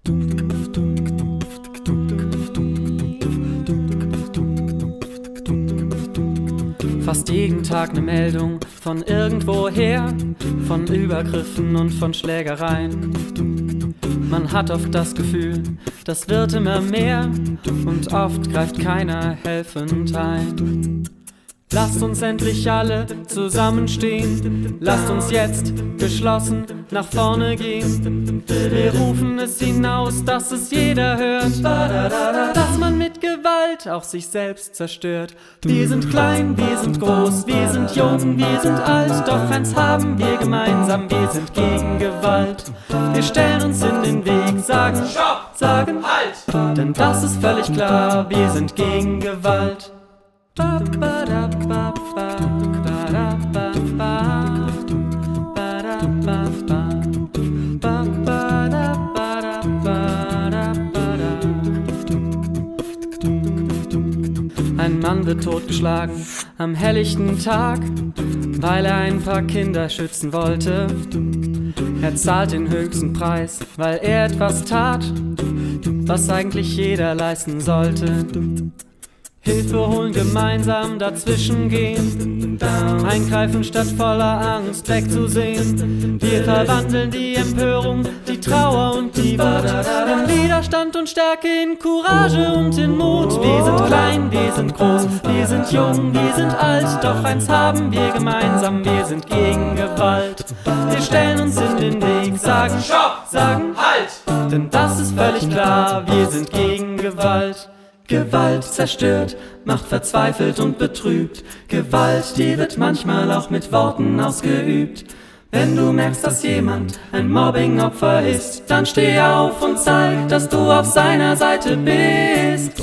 Fast jeden Tag eine Meldung von irgendwoher, von Übergriffen und von Schlägereien. Man hat oft das Gefühl, das wird immer mehr und oft greift keiner helfend ein. Lasst uns endlich alle zusammenstehen, lasst uns jetzt geschlossen nach vorne gehen. Wir rufen es hinaus, dass es jeder hört, dass man mit Gewalt auch sich selbst zerstört. Wir sind klein, wir sind groß, wir sind jung, wir sind alt, doch eins haben wir gemeinsam, wir sind gegen Gewalt. Wir stellen uns in den Weg, sagen Stopp, sagen Halt, denn das ist völlig klar, wir sind gegen Gewalt. Ein Mann wird totgeschlagen am helllichten Tag, weil er ein paar Kinder schützen wollte. Er zahlt den höchsten Preis, weil er etwas tat, was eigentlich jeder leisten sollte. Hilfe holen, gemeinsam dazwischen gehen, eingreifen statt voller Angst wegzusehen. Wir verwandeln die Empörung, die Trauer und die Wut in Widerstand und Stärke, in Courage und in Mut. Wir sind klein, wir sind groß, wir sind jung, wir sind alt, doch eins haben wir gemeinsam, wir sind gegen Gewalt. Wir stellen uns in den Weg, sagen Stopp, sagen Halt, denn das ist völlig klar, wir sind gegen Gewalt. Gewalt zerstört, macht verzweifelt und betrübt. Gewalt, die wird manchmal auch mit Worten ausgeübt. Wenn du merkst, dass jemand ein Mobbing-Opfer ist, dann steh auf und zeig, dass du auf seiner Seite bist.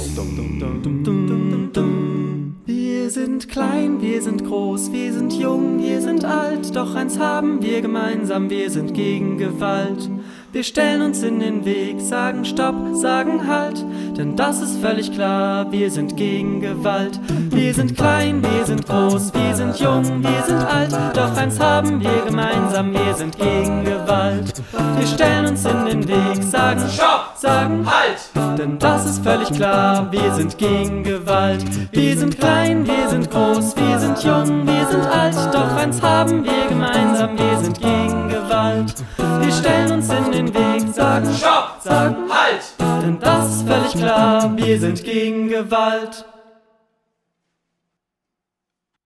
Wir sind klein, wir sind groß, wir sind jung, wir sind alt, doch eins haben wir gemeinsam, wir sind gegen Gewalt. Wir stellen uns in den Weg, sagen Stopp, sagen Halt, denn das ist völlig klar, wir sind gegen Gewalt. Wir sind klein, wir sind groß, wir sind jung, wir sind alt, doch eins haben wir gemeinsam, wir sind gegen Gewalt. Wir stellen uns in den Weg, sagen Stopp, sagen Halt, denn das ist völlig klar, wir sind gegen Gewalt. Wir sind klein, wir sind groß, wir sind jung, wir sind alt, doch eins haben wir gemeinsam, wir sind gegen Gewalt. Wir stellen uns in den Weg, sagen Stopp, sagen Halt, denn das ist völlig klar, wir sind gegen Gewalt.